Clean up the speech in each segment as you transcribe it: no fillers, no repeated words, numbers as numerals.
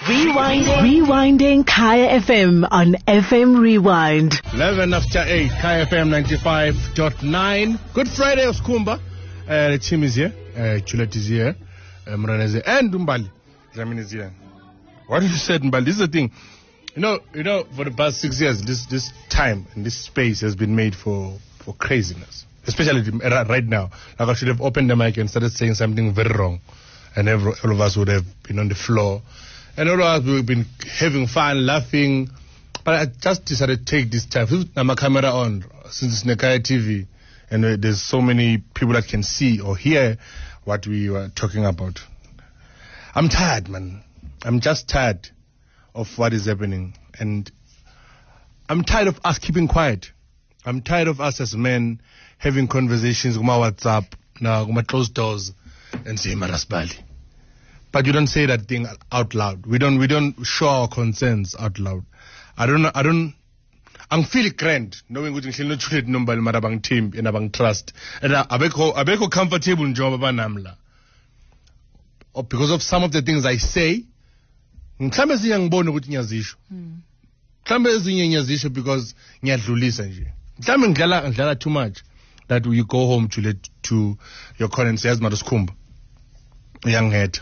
Rewinding Kaya FM on FM Rewind. 11 after 8, Kaya FM 95.9. Good Friday, Oskumba. The team is here. Juliet is here. Mraneze and Umbali. Jamin is here. What you said, Umbali, this is the thing. You know, for the past 6 years, this time and this space has been made for craziness. Especially right now. Like I should have opened the mic and started saying something very wrong. And all of us would have been on the floor. And all of us we've been having fun, laughing. But I just decided to take this time. I'm a camera on since it's Nekaya TV. And there's so many people that can see or hear what we were talking about. I'm tired, man. I'm just tired of what is happening. And I'm tired of us keeping quiet. I'm tired of us as men having conversations with my WhatsApp, now with my closed doors, and say Marasbali. But you don't say that thing out loud. We don't show our concerns out loud. I'm feeling grand knowing that I'm not sure number marabang team and abang trust. And abeko comfortable in job namla. Because of some of the things I say, mhlambe siyangibona ukuthi ngiyazisho. Mhlambe ngiyazisho because ngiyadlulisa nje. Mhlambe ngidlala too much that you go home to your colleague says Maraskumba. Young head.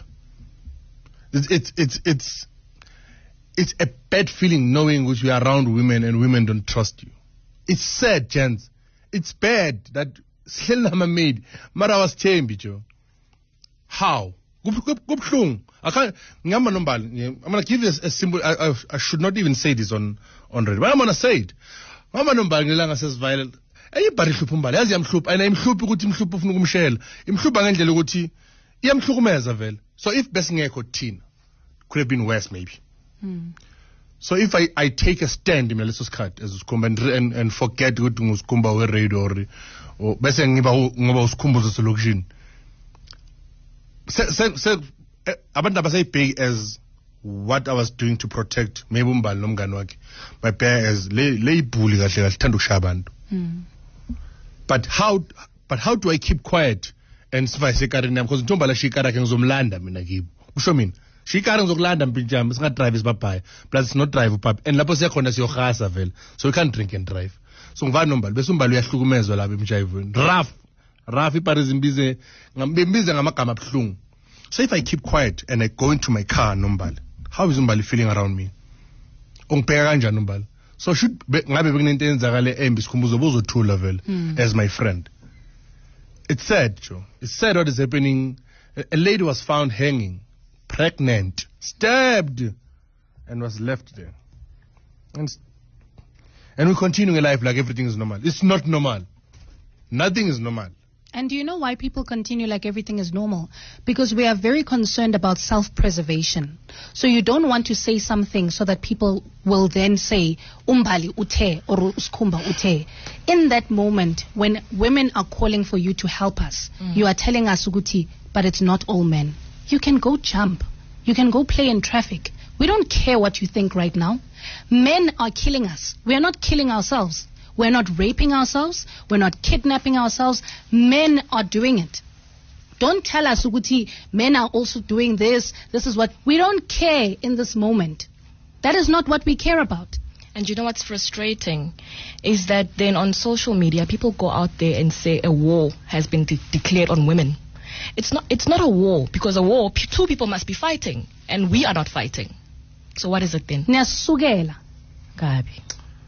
It's a bad feeling knowing that you are around women and women don't trust you. It's sad, gents. It's bad that Selama made Mara was changed. How? I'm gonna give you a symbol. I should not even say this on radio, but I'm gonna say it. Mama nombal ngilanga says violent. Ayibhari hlupho umbali. Yazi yamhlupha. Ayina imhluphi ukuthi imhluphi ufuna ukumshela. Imhlupha ngendlela ukuthi iyamhlukumeza vele. So if besingekho thina could have been worse maybe. So if I take a stand in leso sikhathi as usikhumba and forget ukuthi ngusikhumba we radio or bese ngoba usikhumbuzo selokishini. Abantu abasayibheki as what I was doing to protect maybe umbali nomngani wakhe. My pair as leyibhuli kahle kahle thanda ukushaya abantu. But how do I keep quiet? And sivayise ekareni yami because intombi la shikara yakhe ngizomlanda mina kibo usho mina shikara ngizokulanda mpinjami singa drive isibabhaya plus it's not drive upapa and lapho siyakhona siyohasa vele so we can't drink and drive so ngivana nombali bese umbali uyahlukumezwa lapha emshayivweni rough iParis imbize ngamagama abhlungu. So if I keep quiet and I go into my car nombali, how is umbali feeling around me? Ungibheka kanjani umbali? So should ngabe bekunento eyenzakale embi sikhumbuzo bozothula vele as my friend. It's sad, Joe. It's sad what is happening. A lady was found hanging, pregnant, stabbed, and was left there. And we continue in life like everything is normal. It's not normal. Nothing is normal. And do you know why people continue like everything is normal? Because we are very concerned about self-preservation. So you don't want to say something so that people will then say, Umbali ute or Uskumba ute. In that moment, when women are calling for you to help us, you are telling us, Uguti, but it's not all men. You can go jump. You can go play in traffic. We don't care what you think right now. Men are killing us. We are not killing ourselves. We're not raping ourselves. We're not kidnapping ourselves. Men are doing it. Don't tell us, Uguti, men are also doing this. This is what... We don't care in this moment. That is not what we care about. And you know what's frustrating is that then on social media, people go out there and say a war has been declared on women. It's not a war, because a war, two people must be fighting, and we are not fighting. So what is it then? Niyasukela. Gabi.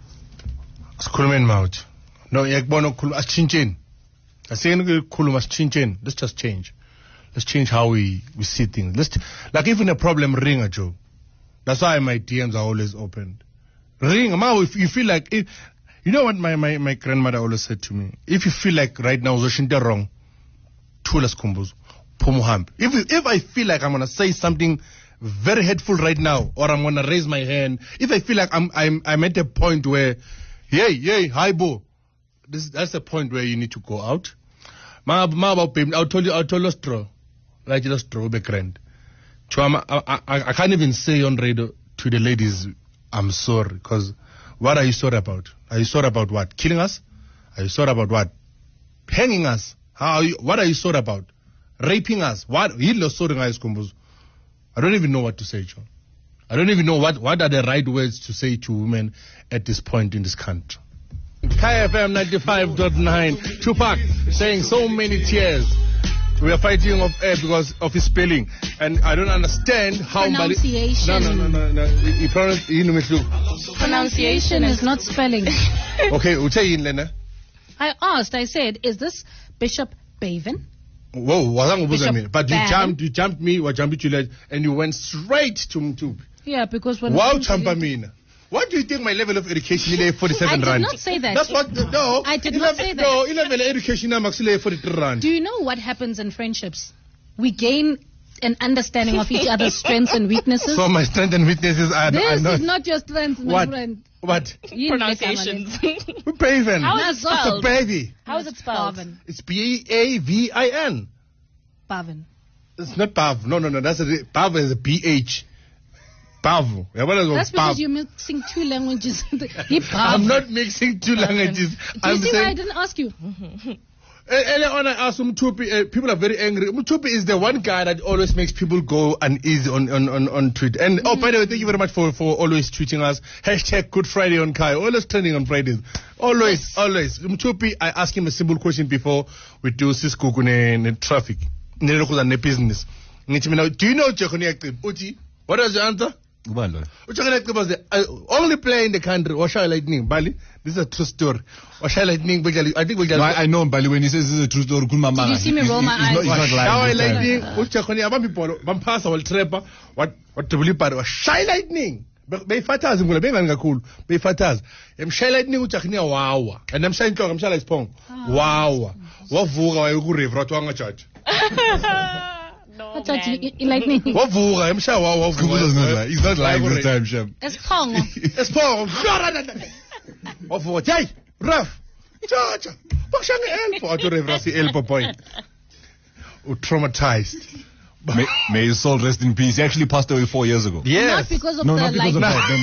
Sikhulumeni mawuthi. No, yakubona ukukhuluma asitshintsheni. Asiyeni ukukhuluma asitshintsheni. Let's just change. Let's change how we see things. Like even a problem ring, Joe. That's why my DMs are always open. Ring, if you feel like you know what my grandmother always said to me. If you feel like right now uzoshinta wrong, thula sikhumbuzo. Phumuhambe. If I feel like I'm gonna say something very hateful right now, or I'm gonna raise my hand, if I feel like I'm at a point where Yay, hi bo. That's the point where you need to go out. I'll tell you straw. Like just straw be grand. I can't even say on radio to the ladies, I'm sorry, because what are you sorry about? Are you sorry about what? Killing us? Are you sorry about what? Hanging us? What are you sorry about? Raping us? What? I don't even know what to say, John. I don't even know what are the right words to say to women at this point in this country. Kai FM 95.9. Tupac saying so many tears. We are fighting off air because of his spelling, and I don't understand how. Pronunciation. No. Pronunciation is not spelling. Okay, Lena. I asked. I said, "Is this Bishop Baven?" Whoa, Bishop but Ban. you jumped me, and you went straight to Mtube. Yeah, because when Wow, Champamina. What do you think my level of education is? 47 I rand. did not say that. That's what. No, I did not say that. No, 11 education is actually 43 rand. Do you know what happens in friendships? We gain an understanding of each other's strengths and weaknesses. So my strengths and weaknesses are This is not your strength, my what? friend. What? Pronunciations. Pavan. How is it spelled? It's a baby. How is it spelled? Pavan. It's Bavin. Pavan. It's not Pav. No. That's Pav is a PH. Pav. That's because you're mixing two languages. I'm not mixing two languages. Do you see why I didn't ask you? Earlier on, I asked Mtupi, people are very angry. Mtupi is the one guy that always makes people go uneasy on Twitter. And, by the way, thank you very much for always tweeting us. # Good Friday on Kai. Always trending on Fridays. Always. Mtupi, I asked him a simple question before we do Cisco and traffic. Business. Do you know Chekoni Uti? What was your answer? Uchakana was the only player in the country. Washa Lightning, Bali. This is a true story. Washa Lightning, I think we I know Bali when he says this is a true story. Did you see me roll my eyes? He's not lying. Lightning. Uchakoni abamipolo. Bampasa wal trepa. What to believe part? Washa Lightning. Be fataz ngula benga kakhulu. Be fataz. Shy Lightning uchakani wawa. And I'm saying I'm shy Pong. Wawa. Wavuka wayoku river watwanga church. No, Lightning. Wavuka emsha wawa. He's not lying this time, Shem. It's Pong. It's Pong. Wavuka. Jai. Rough. Cha. Bakshanga elpo. Ato river si elpo point. Traumatized. May his soul rest in peace. He actually passed away 4 years ago. Yes. Not because of No, the not because of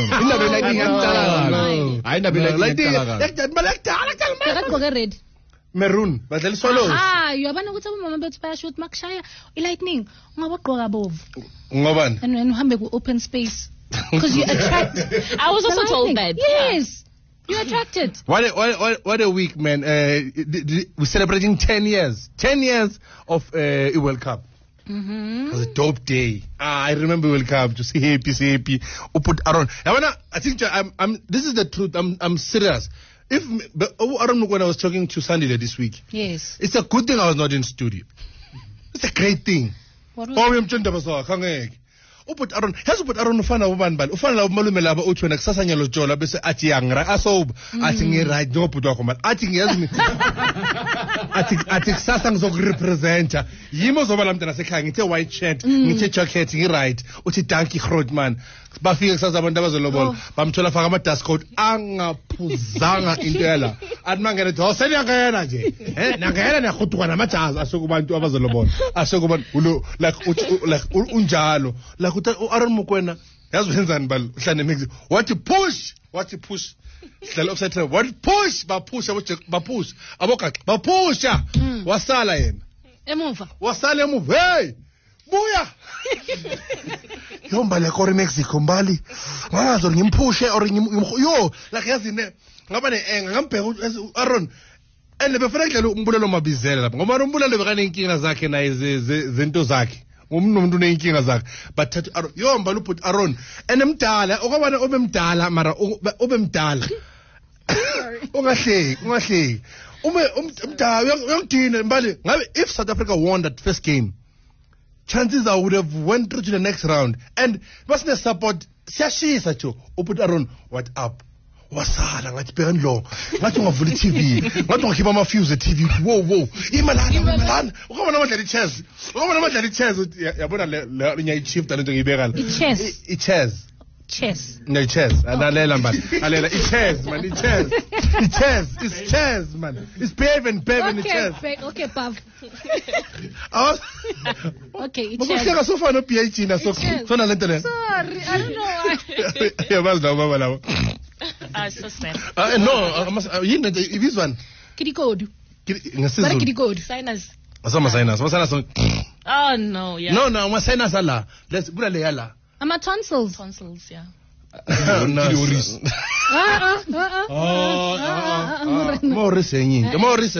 that. No. Red. Maroon. But let's follow. You have a mama bet parachute makshaya. Lightning. Ngabaqoka bovu. Ngoban. And uhambe ku open space. Because you attract. I was also told that. Yes. You're attracted. What a week, man. We're celebrating 10 years. 10 years of World Cup. It was a dope day. I remember World Cup. Just happy. Put Aaron. I think this is the truth. I'm serious. Aaron, when I was talking to Sandy this week, yes, it's a good thing I was not in studio. It's a great thing. What was Uput Aaron, has put Aaron ufana ubanbal. Ufana malume laba uthi wena kusasanya lo jola bese athi yangra asoba athi ngi-right ngoput wakho mali athi ngiyazi athi kusasa ngizokurepresenta yimo zoba la mntana sekhaya ngithe white shirt ngithe jacket ngi-right uthi dankie groot man bafike kusasa abantu abazolobola bamthola faka ama-dust coat angaphuzanga into yala athi mangene do seniyangena nje nangena niyahuduka namajazi asekubantu abazolobola asekubantu like unjalo like Aaron Mokwena yazi wenzani bal uhlane mix what push hlala offside trap what push bapush aboka bapusha wasala yena wasala emuva hey buya yomba le kore Mexico mbali ngazo ngimphushe or yo like yazi ne ngaba ne ngambheka Aaron and befana kudlala umbulelo mabizela lapha ngoba umbulelo bekane inkinga zakhe naye zento zakhe umuntu unenkinga zakhe bathatha Aaron yomba luput Aaron enemdala okwabana obemdala mara obemdala ungahleki umdala uyangidina mbali ngabe if South Africa won that first game chances I would have went through to the next round and wasn't support siyashisa jo uput Aaron what up wasala ngathi bheka ndlo ngathi ungavula iTV ngathi ungakhipha ama fuse eTV wo imalana ukubona amadlala ichess yabona le nyayichief lento ngiyibeka la chess alalela mbali alela ichess man ichess man it's Bevan chess okay Pav okay ichess sofa no PhD na sona lento le sorry I don't know why yabazi la baba lawo so sad. No, yini this one Kidikodu ngesizulu Kidikodu Sinus. asoma sinus Oh no, yeah. No, ama sinus ala let's kula le yala Tonsils. Tonsils, yeah. Morris engin. Morris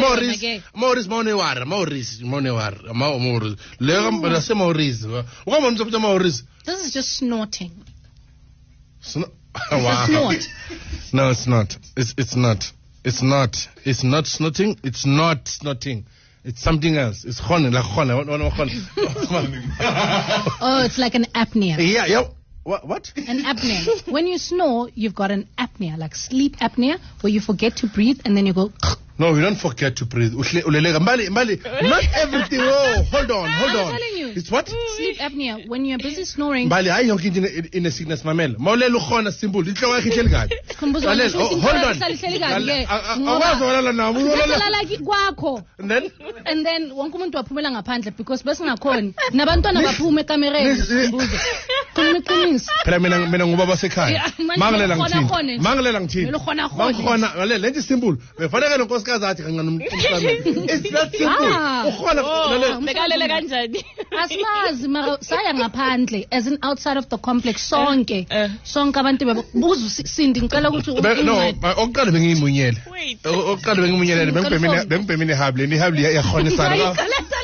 This is just snorting. Wow. Snort. No, it's not. It's not. It's not. It's not snorting. It's not snorting. It's something else. It's khone, like khone. Oh, it's like an apnea. Yeah. What? An apnea. When you snore, you've got an apnea, like sleep apnea, where you forget to breathe and then you go. No, we don't forget to breathe. Mbali. Not everything. Oh, hold on. I'm telling you. It's what? Sleep apnea. When you're busy snoring. Mbali, I don't in a sickness, mamel. Maulelu khona simple. Hold on. And then wonke umuntu waphumela ngaphandle because besingakhona nabantwana baphume ekamereni. Phela mina ngubaba sekhaya. Mangilela ngithini. Mangikhona lento simple. Befanele nonkosikazi athi kancane it's that simple. Bekalele kanjani? Asimazi mara saya ngaphandle as in outside of the complex sonke abantu bebuza usindi ngicela ukuthi no oqala bengimunyele bengibhemine hable ni hable yakhonisana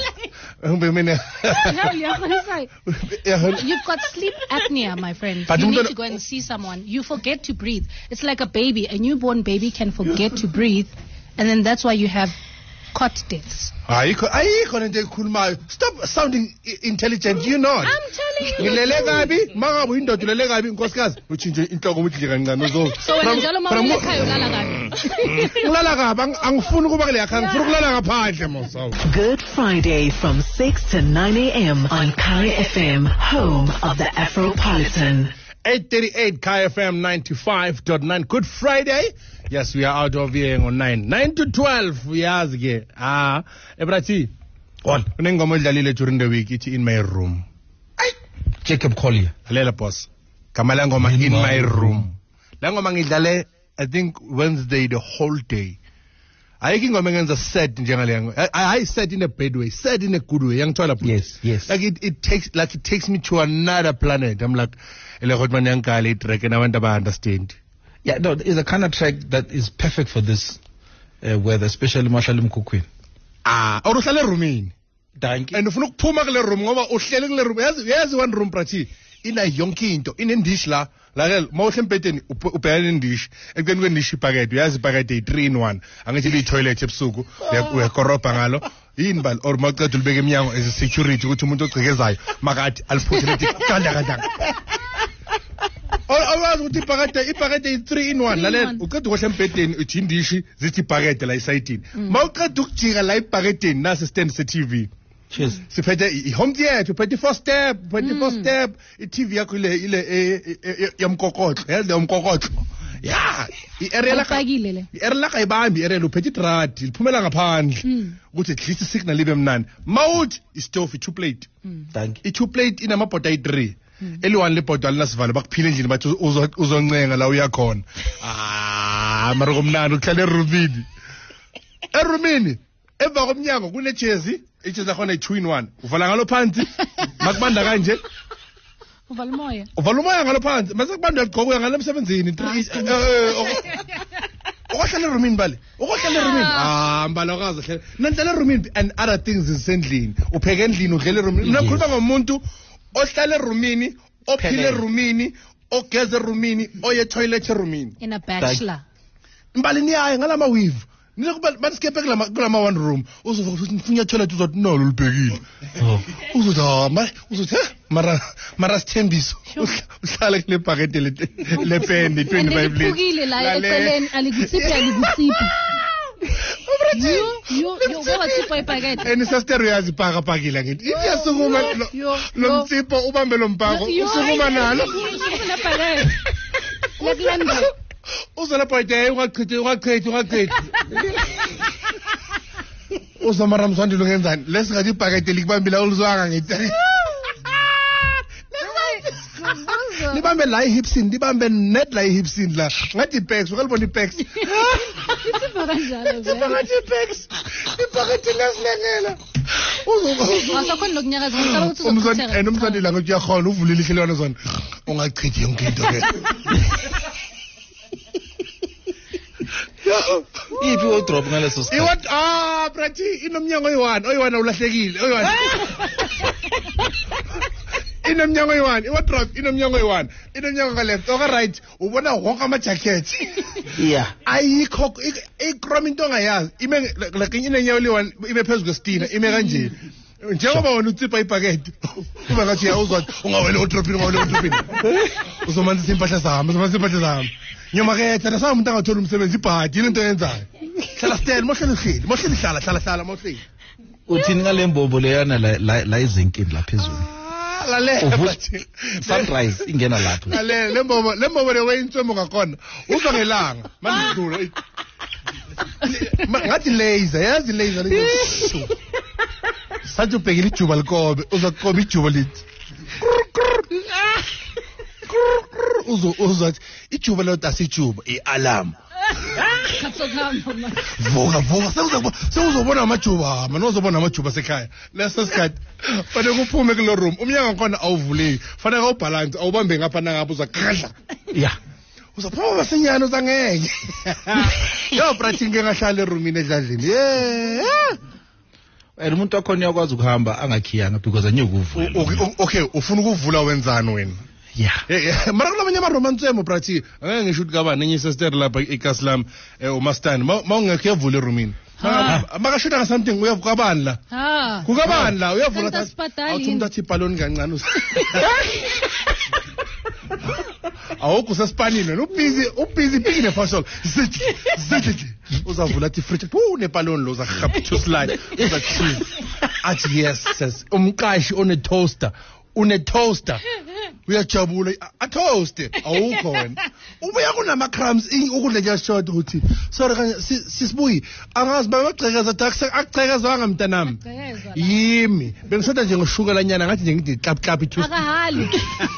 You've got sleep apnea, my friend. You need to go and see someone. You forget to breathe. It's like a baby. A newborn baby can forget to breathe, and then that's why you have cot deaths. Stop sounding intelligent. You're not. I'm telling you. So when njalo mawele ekhaya ulala kabi. Good Friday from 6 to 9 a.m. on Kai FM, home of the Afropolitan. 838 Kai FM 95.9. Good Friday. Yes, we are out of here on 9 to 12. We ask Ebrati. What? During the week, it's in my room. Jacob Collier. Lela boss. Kamala ngoma in my room. Langoma ngidlale I think Wednesday the whole day. I think I'm set njengale. I set in a bad way, set in a good way. Yes. Like it takes me to another planet. I'm like, I understand. Yeah, no, it's a kind of track that is perfect for this weather, especially Mashalum Mkukwini. Uhlale roomini. Thank you. And ufuna ukuphuma kule room ngoba uhlele kule room. Yazi one room prathi ina yonke into. Inendish la mawuhle empeteni ubhekana indish. Ekubeni kwendish ipacket. Uyazi ipacket 3-in-1. Angithi bi toilet ebusuku uyakorobha ngalo. Yini bal or maqedwe libeke eminyango as a security ukuthi umuntu ogcekezayo makathi aliphuthe lethi kanda. Awazi ukuthi ipacket 3-in-1 lalela uqeda ukuhle empedeni uthi indishi zithi ipacket la isayidini mawuqeda ukujika la ipaketeni nasi stand se TV. Cheers. Siphethe i-home theater, uphethe 4 step, i-TV yakho ile yamkokotlo, yazi yamkokotlo. Yeah, i-area la kayibambi i-area uphethe idradi, liphumela ngaphandle. Ukuthi at least isignal libe mnandi. Mawuthi i-stove i-2 plate. Thank you. I-2 plate inamabhoda ayi-3. Eliwani lebhodo alinasivalo bakuphile endlini bathi uzoncenga la uyakhona. Mara komnandi ukuhlala erumini. Erumini emva komnyango kune jezi, ijezi yakhona i-2-in-1. Uvala ngalo phansi, makubanda kanje. Uvala umoya ngalo phansi, mase kubanda ugqoka ngalo emsebenzini. Ukohlala erumini bale. Ukohlala erumini. Mbala okazi hle. Nanhlala erumini and other things isendlini. Upheka endlini udlela erumini. Mina ngikhuluma ngomuntu ohlala erumini, ophile erumini, ogeza erumini, oye toilet erumini. In a bachelor. Mbali niyaye ngalama weave. Nizokuba baniskepe kulama one room. Uzofunya toilet uzothi no lubhekile. Uzothi mara sithembiso. Uhlala kule packet le pen 25 liters. Phukile la eceleni alikutsiphi. You go to buy packet. And sister uyazi pakile ngithi. Iyasukuma lo mtsipho ubambe lo mpako usukuma nalo. Usukuma packet. Lekulanda. Uzolapha ide ungachithi. Uzamara mswandilo ngenzani? Lesingathi ipacket likubambila uluzwanga ngithi. Libambe la ihipsin, libambe net la ihipsin la. Ngathi pecs, ukalibona ipecs. Ipacket lesilengela. Awusakhona nokunyakaza ngicela ukuthi umzwana uzokuthera. umzwana ilanga uyakhona uvulile ihlelwana zona ungachithi yonke into ke iphi wardrobe ngaleso sikhathi Brati inomnyango oyi-1 ulahlekile oyi-1 inomnyango oyi-1 iwardrobe inomnyango oyi-1 inomnyango ka-left oka-right ubona wonke ama-jacket yeah ayikho ikrom into ongayazi ime like inenyawo li-1 ime phezu kwesitina ime kanje njengoba wona utsipha ibhakede ube ngathi uyawuzwathi ungawele odropini uzomanzisa impahla zami nyomaketha nasama umuntu angatholi umsebenzi ibhadi yini into yenzayo hlala stele mohleli hlala mohleli uthini ngale mbombo leyana la izinkini la phezulu lalela sunrise ingena lapho lalela lembobo le wayintswemo ngakhona uzwa ngelanga mandidlula ngathi laser yazi laser sathi ubhekile ijuba likobe uzakoba ijuba lithi uzothi ijuba lelo asijuba i-alarm vuka sewuzobona amajuba uzobona amajuba sekhaya leso sikhathi fanele kuphume kulo room umnyango wakhona awuvuleki fanele awubhalansi awubambe ngapha nangapha uzakahla yeah uzaphuma senyana uzangeke yo Brati ngeke ngahlala eroomini edladlini umuntu wakhona uyakwazi ukuhamba angakhiyanga because anyukuvula okay ufuna ukuvula wenzani wena yeah mara kulamanye amaromantsemo Brati angeke ngisho ukuthi kabani enye sister lapha eKaslam uMastani mawungekho yavula eroomini makashuta ngasamething uyavuka kabani la kukabani la uyavula awuthi umuntu athi ibhaloni kancane awukho sesipanini wena ubhizi phikine fasol zithi uzavula athi fridge nepaloni lo uzahapa to slide uzachiza athi yes says umqashi une toaster uyajabula atoast awukho wena ubuya kunama crumbs ukudla nje short uthi sorry kanye sisibuyi angazi bayogcekeza akugcekezwanga mntanami yimi bengishoda nje ngoshukela nyana ngathi nje ngithi klap itu akahali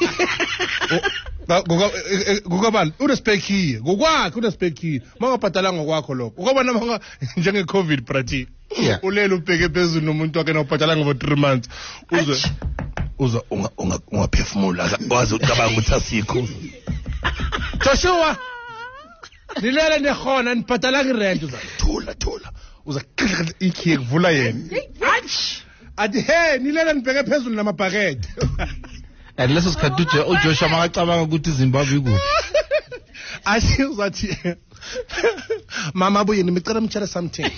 ngokubani unespekhiye ngokwakhe unespekhiye mangabhadala ngokwakho lokho ukubona manga njenge covid Brati ulele ubheke phezulu nomuntu wakhe nawubhadala ngo 3 months uza ungaphefumula wazi ucabanga ukuthi asikho Joshua nilele nekhona nibhadala irent uza thula uza ikhiye kuvula yena athi hey nilele nibheke phezulu namabhakede and leso sikhathi uJoshua makacabanga ukuthi iZimbabwe ikuphi athi uzathi mama buye nimicela mtshele something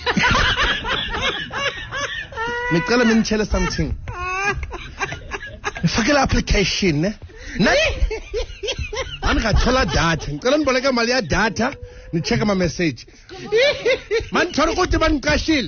ngicela nimtshele something ngifakela application ne angathola data ngicela niboleke imali ya data ni check ama message man thola ukuthi baniqashile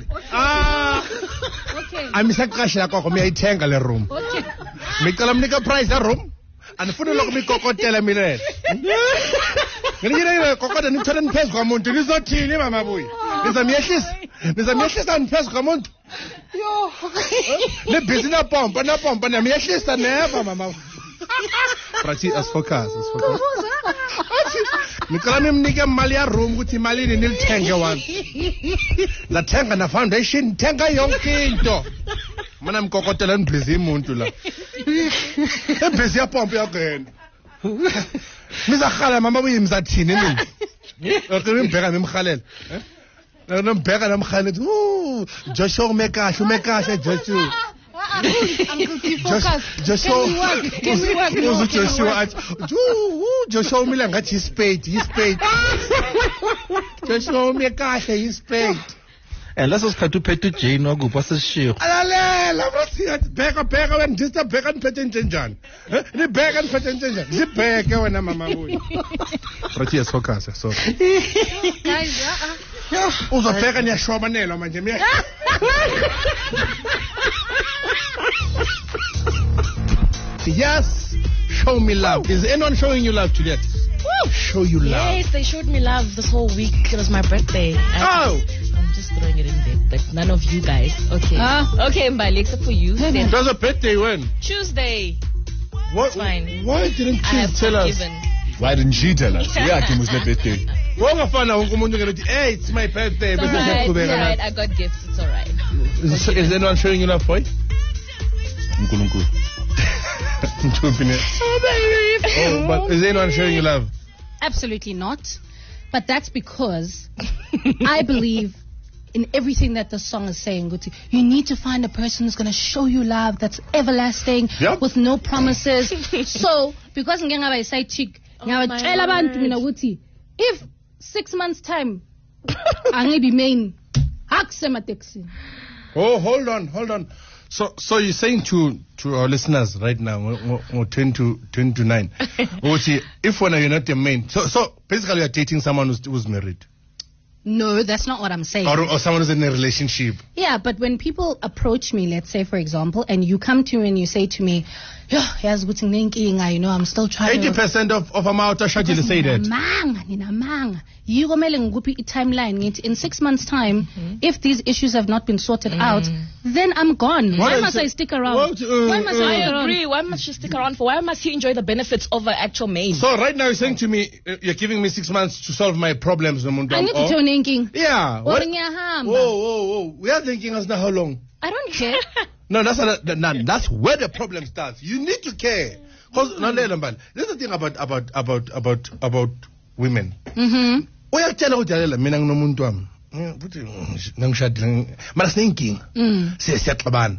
okay amisaqashila kwakho miyayithenga le room okay ngicela mnika price ya room anifuna lokho mikokotela milele ngiyile kokota nithola niphezu kwamuntu nizothini mama buyi nizamyehlisa niphezu kwamuntu yo le business pompa namyehlisa neva mama Brati as focus ngicela nimnike imali ya room ukuthi imalini nilithenge la thenga na foundation thenga yonke into mana mkokotela nibhizi umuntu la ebhizi ya pompa yakena nizakhala mama buyi mzathini nini ngibheka nimkhalela nombheka namkhalela Joshua umekahle Joshua Joshua Joshua umile ngathi spade Joshua umekahle ispade and leso sikhathi uphethe uJane wakupha sesishiyo alalela Brati bheka wena disturb bheka niphethe njani nibheka niphethe njani zibheke wena mama buyi Brati yes focus so guys uzobheka niyashwabanelwa manje Yes, show me love. Is anyone showing you love, Juliet? Woo! Show you love. Yes, they showed me love this whole week. It was my birthday. I'm just throwing it in there, but none of you guys. Okay. Okay, Mbali, except for you. It was a birthday when? Tuesday. What? Fine. Why didn't you tell us? Why didn't she tell us? Yeah, it was my birthday. Hey, it's my birthday. It's alright. I got gifts. It's alright. Is anyone showing you love, boy? Nkulunkulu. Oh, but is anyone showing you love? Absolutely not. But that's because I believe in everything that the song is saying. Guti. You need to find a person who's going to show you love that's everlasting, Yep. with no promises. So, because ngeke ngaba side chick, ngiyatshela abantu mina ukuthi if 6 months time angibi main akusemateksi. Oh, hold on. So you're saying to our listeners right now, 10 to 9, if when you're not the main, so basically you're dating someone who's married, No, that's not what I'm saying. or someone who's in a relationship. Yeah, but when people approach me, let's say, for example, and you come to me and you say to me, I'm still trying 80% of Amauta Shajil say that. Ninamanga. You go mele nguphi timeline ngithi in 6 months time, if these issues have not been sorted out, then I'm gone. Why must I stick around? Why must I stick around? agree. Why must you stick around for? Why must he enjoy the benefits of an actual main? So right now you're saying to me, you're giving me 6 months to solve my problems. I need to tell thinking. Yeah. Or What? ngiyahamba. Whoa. We are thinking as now how long? I don't care. No, that's where the problem starts. You need to care. Because there's the thing about women. Mm-hmm. Uyakutshela ukuthi yalela mina nginomuntu wami. Futhi ngangishadile mara sinenkinga. Siyaxabana.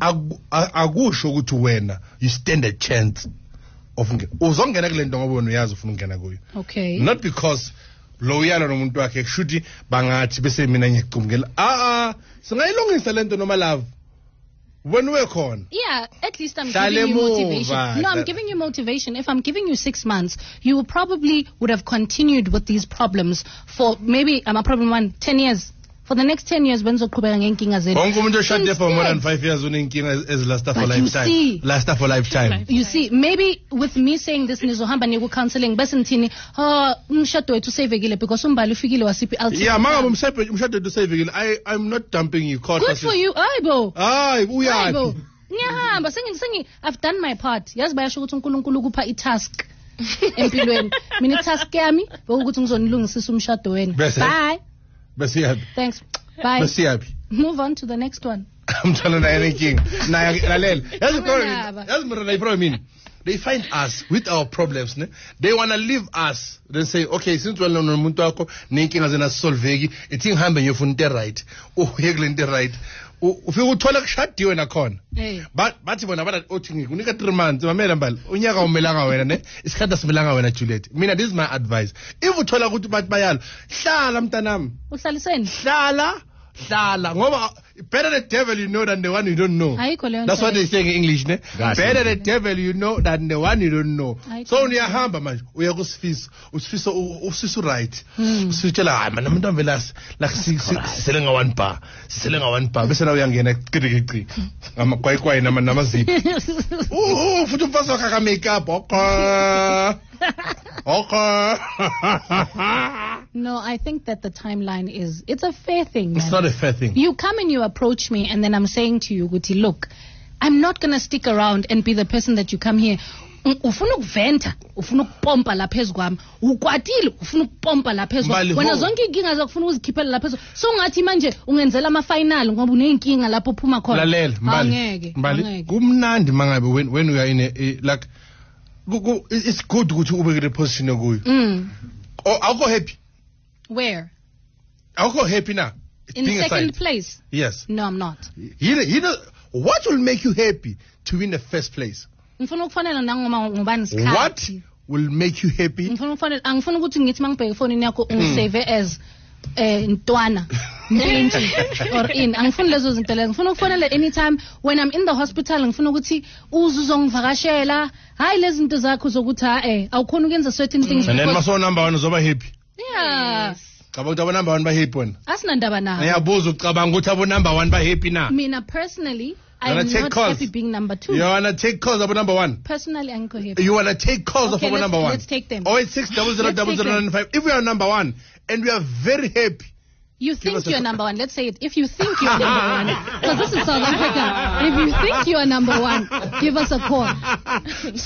Akusho ukuthi wena you stand a chance of uzongena kule nto ngoba wena uyazi ufuna ukungena kuyo. Okay. Not because lo uyala nomuntu wakhe kushuthi bangathi bese mina ngiyacumukela. Singayilungisa lento noma love. When we're con. Yeah, at least I'm giving you motivation. No, I'm giving you motivation. If I'm giving you 6 months, you probably would have continued with these problems for maybe, I'm a problem 10 years. For the next 10 years, when zoqhubeka ngenkinga zenu. Wonke umuntu oshade for more than 5 years unenkinga ezilasta for But you lifetime. see- Lasta for lifetime. You see, maybe with me saying this nizohamba niku counseling bese ngithini, umshado wethu usevekile because umbali ufikile wasiphi ultimate. Yeah, mama umshado to save again. I'm not dumping you. Good for you. Ayibo. Hayi Ayibo. uyaphi? Ngiyahamba sengi I've done my part. Yazi bayasho ukuthi uNkulunkulu kupha i-task empilweni. Mina i-task yami ukuthi ngizonilungisisa umshado wenu. Bese. Bye. Bese yapi? Thanks. Bye. Bese yapi? Move on to the next one. I'm telling you anything. Na lalela. Ndaba. That's the problem. They find us with our problems, ne? They want to leave us. They say, okay, since well no muntu wakho nenkinga zena solveki, ithi ngihambe ngiyofuna into right. Uyekule into right. Ufike uthola kushadiwe nakhona. Hey. Bathi bona othi ngikunika 3 months mamela mbali. Unyaka umelanga wena ne? Isikhathi asimelanga wena Juliet. Mina this is my advice. If uthola ukuthi bathi bayalo, hlala mntanami. Uhlaliseni. Hlala ngoba better the devil you know than the one you don't know. Ayikho leyo That's what nto they say in English, ne? Kahle. Better the devil you know than the one you don't know. Ayikho. So uyahamba manje uya kusifiso usifiso right. Usitshela hayi mana umuntu amvela la sisele nga 1 bar. Sisele nga 1 bar bese na uyangena qiqi. Ngamakwayikwayi namaziphi. Futhi umfaso wakhe ka makeup. Okay. No, I think that the timeline it's a fair thing. It's Man. not a fair thing. You come and you approach me and then I'm saying to you, Guti, look, I'm not going to stick around and be the person that you come here. Ufuna ukuventa, ufuna ukupompa la phezu kwami. Ukwatile, ufuna ukupompa la phezu kwami. Mbali, Wena ho. zonke inkinga zakufuna uzikhiphela la phezu. So ungathi manje ungenzela ama final ngoba unenkinga lapho uphuma khona. Lalela Angeke. mbali Angeke. kumnandi mangabe when we are in a like it's good ukuthi ube kule position yokuyo. Awukho happy. Where? Awukho happy now. In Being second aside. place? Yes. No, I'm not. You know what will make you happy to win the first place? Ngifuna ukufanele nangoma ngubani isikhathi. What will make you happy? Angifuna ukuthi ngithi mangibheke efonini yakho ungisave as Ntwana Mpinti or in angifuni lezo zinto lezo ngifuna ukufonela anytime when I'm in the hospital ngifuna ukuthi uzongivakashela hayi lezi zinto zakho zokuthi awukhona ukuyenza certain things And then because- maso number 1 uzoba happy. yeah Cabanga ukuthi abo number 1 ba happy wena. asinandaba nawo Ngiyabuza ucabanga ukuthi abo number 1 ba happy na. mina personally You wanna I'm take not calls? happy being number 2 You wanna take calls abo number 1? personally I'm not happy You wanna take calls Okay, of our let's- number 1? let's take them. 086000095. If we are number 1 and we are very happy, You us think a you're call. number 1. Let's say it. If you think you're number 1, because this is South Africa. If you think you are number 1, give us a call.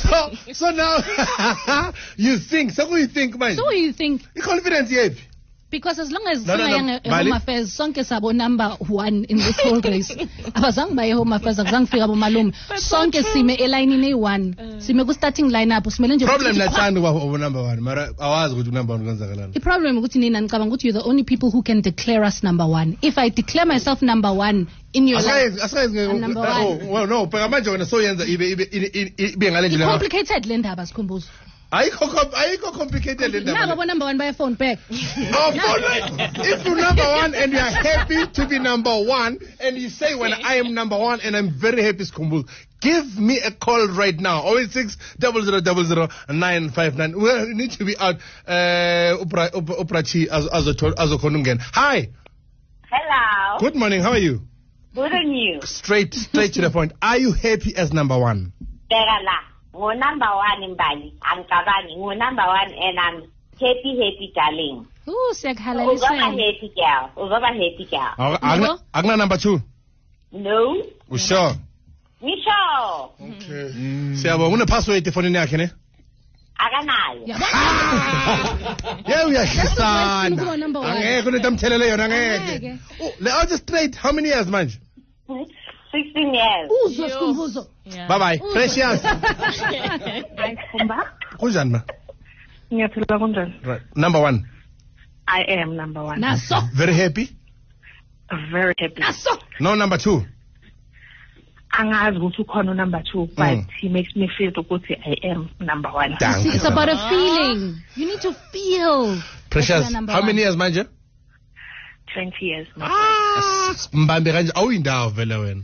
so now you think. So who you think, man? So what do you think? The confidence happy. Because as long as No, Home Affairs, sonke sabo number 1 in this whole race. Abazange baye Home Affairs, akuzange fika bomalume. Sonke sime eline ne 1. Sime ku starting lineup simele nje. Problem nathanda uba number 1, mara awazi ukuthi number 1 kwenzakalani. The problem ukuthi nina ngicabanga ukuthi you're the only people who can declare us number 1. If I declare myself number 1 in your life, I'm number 1. Oh, well, no, phela manje wena so yenza ibe ngale ndlela. Complicated le ndaba sikhumbuzo. Ayikho complicated le ndaba. Nabo number 1 by a phone back. Oh, if you're number 1 and you are happy to be number 1 and you say when I am number 1 and I'm very happy Skhumbuzo, give me a call right now. 086 0000 959. We need to be out Uprachi azokhona. Hi. Hello. Good morning. How are you? Good on you. Straight to the point. Are you happy as number 1? Go number 1 in Bali. I'm Kabani. Go number 1 and I'm happy, darling. Ooh, Ugoba happy girl. Agna number 2? No. You sure? Me sure. Okay. Siyabonga une password efonini yakhe ne? Akanayo. Yeah, we are That's son. number 1. Angeke unethamthelele yona ngeke. Oh, let us straight. How many years manje? 16 years. Uzwa Skhumbuzo. Bye bye. Precious. Hi, Kumba. Kunjani ma? Ngiyaphila kunjani? Right. Number 1. I am number 1. Naso. Very happy? Very happy. Naso. No number 2. Angazi ukuthi ukhona number 2, but he makes me feel ukuthi I am number 1. Thank you. It's about a feeling. You need to feel. Precious. Number How 1. many years manje? 20 years. Mbambe kanje awuyindawo vele wena.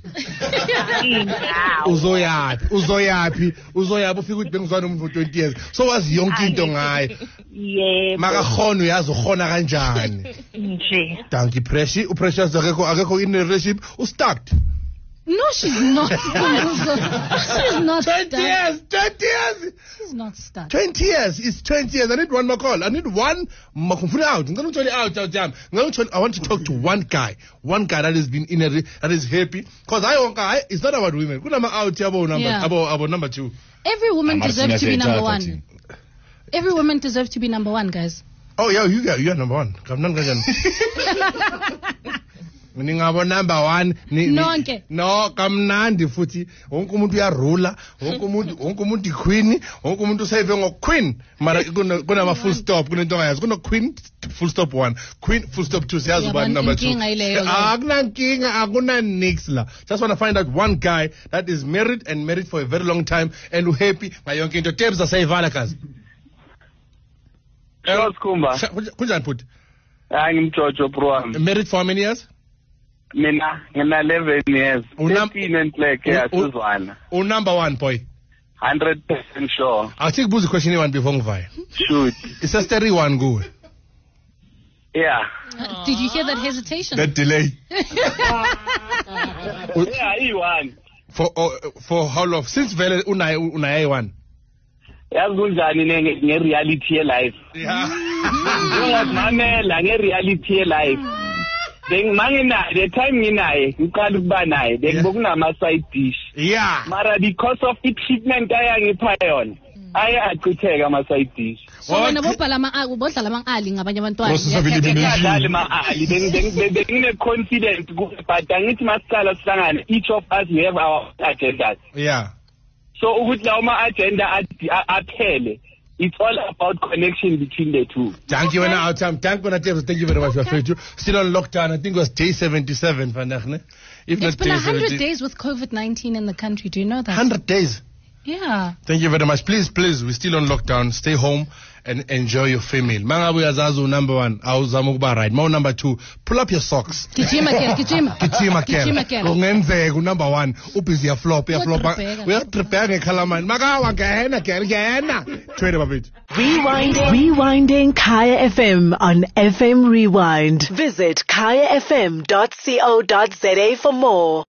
Uzoyapi ufika ukuthi bengizwana umuntu 20 years. So wazi yonke into ngaye. Yebo. Makakhona uyazi ukhona kanjani. Nje. Thank you Precious. Uprecious akekho in a relationship stuck. No, she's not. She's not 20 years. 20 years. She's not stuck. 20 years. It's 20 years. I need one more call. I need one makumfuna out. I'm going to tell you out jam. I want to talk to one guy. One guy that has been in a that is happy. Because it's not about women. Kuna out about number 2. Every woman deserves to be number 1. Every woman deserves to be number 1, guys. Oh yeah, you are number 1. Ningabo number 1 Nonke. No kamnandi futhi wonke umuntu uyarula wonke umuntu iqueen wonke umuntu usave ngoqueen mara kunama full stop kunento ngayazi kuno queen full stop 1 queen full stop 2 siyazi uba number 2 akunankinga akuna nix la. Just want to find out one guy that is married for a very long time and happy ngayonke into Tebs asayivala kazi. Hello Skhumba. Kunjani futhi? Ngimjojo bro wami. Married for how many years? Mina ngina 11 years. 13 and like yasizwana. Number 1 boy. 100% sure. I'll take buzi question one before ngivaye. Shoot. It's a steady one go. Yeah. Did you hear that hesitation? That delay. Yeah, he won. For how long? Since vele unaye one. Yazi kunjani nge-reality ye-life. Yeah. Ngiyazimamela nge-reality ye-life. The time nginaye ngiqala ukuba naye bekukunama-side dish. Yeah. Mara because of i-treatment ayangipha yona ayachitheka ama-side dish. So wena bodlala ama-ali ngabanye abantwana. Ngadlali ma-ali bengine-confident but angithi masiqala sihlangane each of us we have our agendas. Yeah. So ukuthi lawo ma-agenda aphele, it's all about connection between the two. Thank you, thank you very much. Still on lockdown. I think it was day 77. It's been 100 days with COVID-19 in the country. Do you know that? 100 days. Yeah. Thank you very much. Please, we're still on lockdown. Stay home and enjoy your family. Mangabu yazazu number 1. Awuzama ukuba right. Mo number 2. Pull up your socks. Gijima kel. Kungenzeka number 1. Ubhizi ya flop. We are preparing kalaman. Magawa gena. Twede babit. Rewinding Kaya FM on FM Rewind. Visit kayafm.co.za for more.